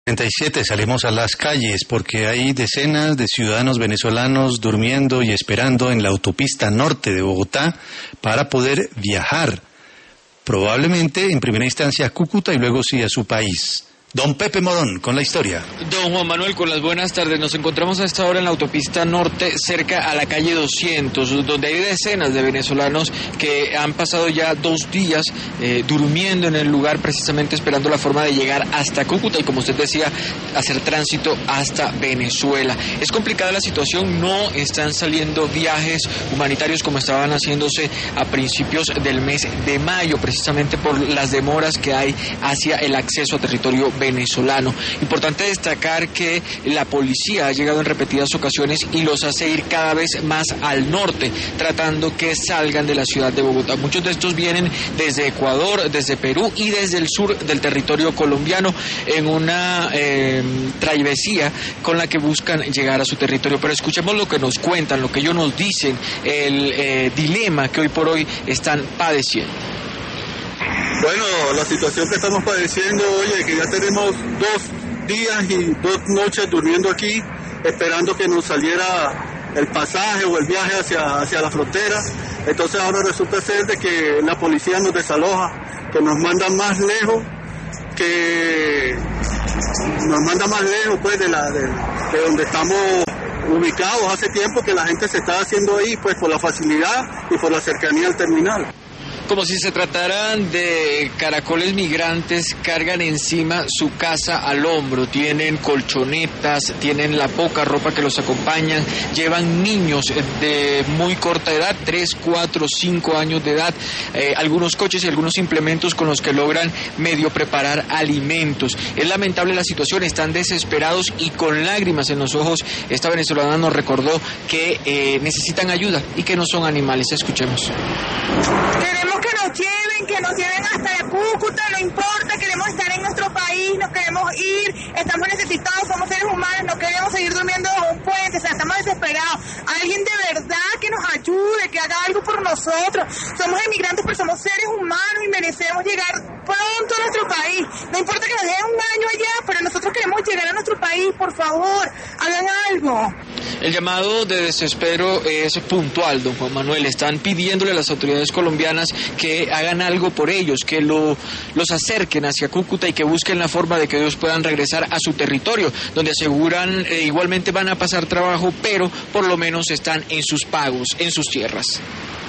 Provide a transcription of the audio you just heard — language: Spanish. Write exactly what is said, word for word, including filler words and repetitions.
treinta y siete salimos a las calles porque hay decenas de ciudadanos venezolanos durmiendo y esperando en la autopista norte de Bogotá para poder viajar, probablemente en primera instancia a Cúcuta y luego sí a su país. Don Pepe Morón, con la historia. Don Juan Manuel, con las buenas tardes. Nos encontramos a esta hora en la autopista norte, cerca a la calle doscientos, donde hay decenas de venezolanos que han pasado ya dos días eh, durmiendo en el lugar, precisamente esperando la forma de llegar hasta Cúcuta y, como usted decía, hacer tránsito hasta Venezuela. Es complicada la situación, no están saliendo viajes humanitarios como estaban haciéndose a principios del mes de mayo, precisamente por las demoras que hay hacia el acceso a territorio venezolano. Importante destacar que la policía ha llegado en repetidas ocasiones y los hace ir cada vez más al norte, tratando que salgan de la ciudad de Bogotá. Muchos de estos vienen desde Ecuador, desde Perú y desde el sur del territorio colombiano en una eh, travesía con la que buscan llegar a su territorio. Pero escuchemos lo que nos cuentan, lo que ellos nos dicen, el eh, dilema que hoy por hoy están padeciendo. Bueno, la situación que estamos padeciendo, oye, que ya tenemos dos días y dos noches durmiendo aquí, esperando que nos saliera el pasaje o el viaje hacia, hacia la frontera. Entonces ahora resulta ser de que la policía nos desaloja, que nos manda más lejos, que nos manda más lejos pues de, la, de, de donde estamos ubicados hace tiempo, que la gente se está haciendo ahí pues por la facilidad y por la cercanía al terminal. Como si se trataran de caracoles migrantes, cargan encima su casa al hombro, tienen colchonetas, tienen la poca ropa que los acompañan, llevan niños de muy corta edad, tres, cuatro, cinco años de edad, eh, algunos coches y algunos implementos con los que logran medio preparar alimentos. Es lamentable la situación, están desesperados y con lágrimas en los ojos. Esta venezolana nos recordó que eh, necesitan ayuda y que no son animales. Escuchemos. Queremos que nos lleven, que nos lleven hasta Cúcuta, no importa, queremos estar en nuestro país, nos queremos ir, estamos necesitados, somos seres humanos, no queremos seguir durmiendo bajo un puente, o sea, estamos desesperados. Alguien de verdad que nos ayude, que haga algo por nosotros. Somos emigrantes, pero somos seres humanos y merecemos llegar pronto a nuestro país. No importa que nos dejen un año allá, pero nosotros queremos llegar a nuestro país, por favor, hagan algo. El llamado de desespero es puntual, don Juan Manuel. Están pidiéndole a las autoridades colombianas que hagan algo por ellos, que lo, los acerquen hacia Cúcuta y que busquen la forma de que ellos puedan regresar a su territorio, donde aseguran eh, igualmente van a pasar trabajo, pero por lo menos están en sus pagos, en sus tierras.